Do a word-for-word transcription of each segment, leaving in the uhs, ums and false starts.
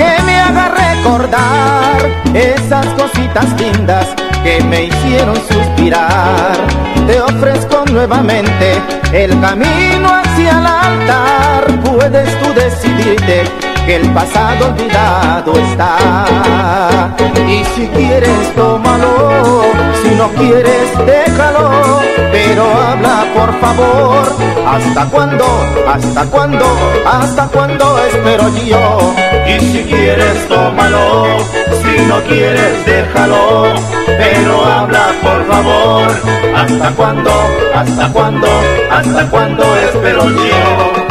que me haga recordar esas cositas lindas que me hicieron suspirar. Te ofrezco nuevamente el camino hacia el altar. Puedes tú decidirte que el pasado olvidado está. Y si quieres tómalo, si no quieres déjalo, pero habla por favor. ¿Hasta cuándo? ¿Hasta cuándo? ¿Hasta cuándo espero yo? Y si quieres tómalo, si no quieres déjalo, pero habla por favor. ¿Hasta cuándo? ¿Hasta cuándo? ¿Hasta cuándo espero yo?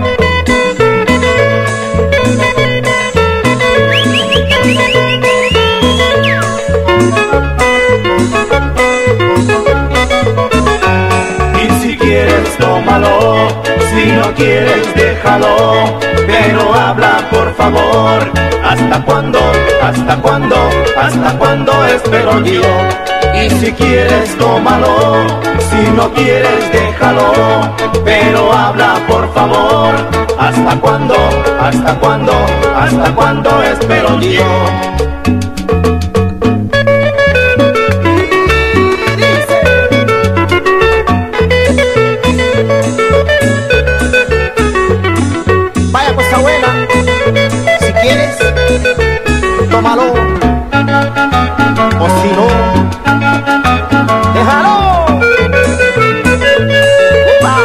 Tómalo, si no quieres déjalo, pero habla por favor. ¿Hasta cuándo? ¿Hasta cuándo? ¿Hasta cuándo espero yo? Y si quieres tómalo, si no quieres déjalo, pero habla por favor. ¿Hasta cuándo? ¿Hasta cuándo? ¿Hasta cuándo espero yo? Tómalo, o si no, déjalo. ¡Upa!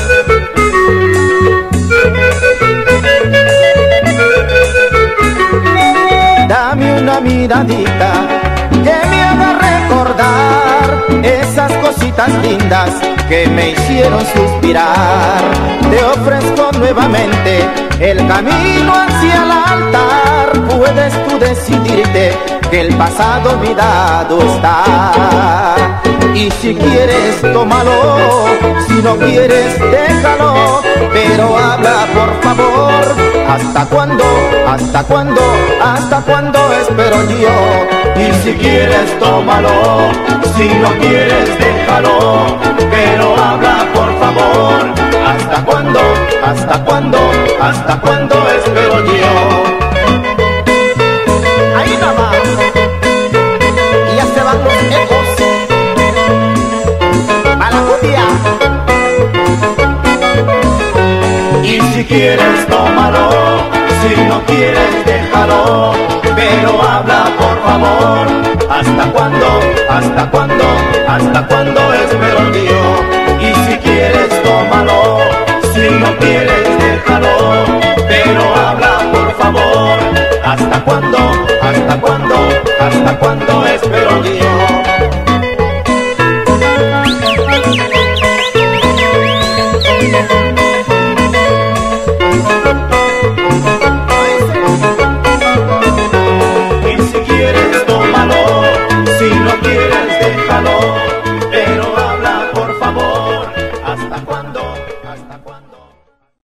Dame una miradita que me haga recordar esas cositas lindas que me hicieron suspirar. Te ofrezco nuevamente el camino hacia el altar. Puedes tú decidirte que el pasado olvidado está. Y si quieres tómalo, si no quieres déjalo, pero habla por favor. ¿Hasta cuándo? ¿Hasta cuándo? ¿Hasta cuándo espero yo? Y si quieres tómalo, si no quieres déjalo, pero habla por favor. ¿Hasta cuándo? ¿Hasta cuándo? ¿Hasta cuándo espero yo? Ahí nada más. Y ya se van los ecos a la cumbia. Y si quieres tómalo, si no quieres déjalo, pero habla por favor. ¿Hasta cuándo? ¿Hasta cuándo? ¿Hasta cuándo